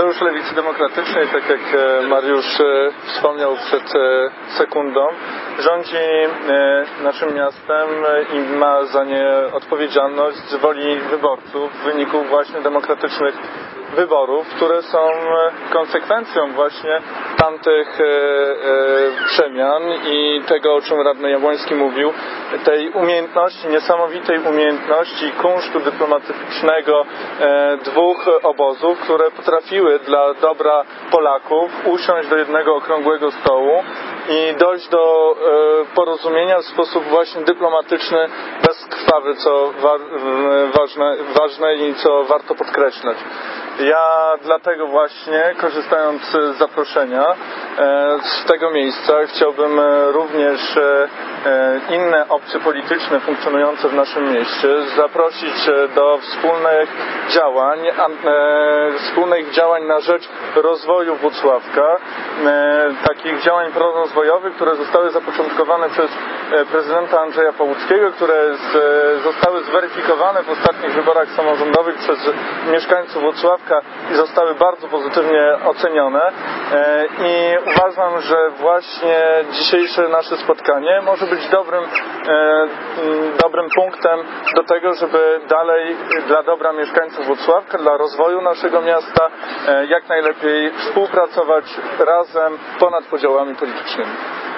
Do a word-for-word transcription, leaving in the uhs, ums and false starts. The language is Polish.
Sojusz Lewicy Demokratycznej, tak jak Mariusz wspomniał przed sekundą, rządzi naszym miastem i ma za nie odpowiedzialność z woli wyborców w wyniku właśnie demokratycznych wyborów, które są konsekwencją właśnie tamtych e, e, przemian i tego, o czym radny Jabłoński mówił, tej umiejętności, niesamowitej umiejętności kunsztu dyplomatycznego e, dwóch obozów, które potrafiły dla dobra Polaków usiąść do jednego okrągłego stołu i dojść do e, porozumienia w sposób właśnie dyplomatyczny, bezkrwawy, co wa ważne, ważne i co warto podkreślać. Ja dlatego właśnie, korzystając z zaproszenia z tego miejsca, chciałbym również inne opcje polityczne funkcjonujące w naszym mieście zaprosić do wspólnych działań, wspólnych działań na rzecz rozwoju Włocławka, takich działań prorozwojowych, które zostały zapoczątkowane przez prezydenta Andrzeja Pałuckiego, które zostały zweryfikowane w ostatnich wyborach samorządowych przez mieszkańców Włocławka i zostały bardzo pozytywnie ocenione i uważam, że właśnie dzisiejsze nasze spotkanie może być dobrym, dobrym punktem do tego, żeby dalej dla dobra mieszkańców Włocławka, dla rozwoju naszego miasta jak najlepiej współpracować razem ponad podziałami politycznymi.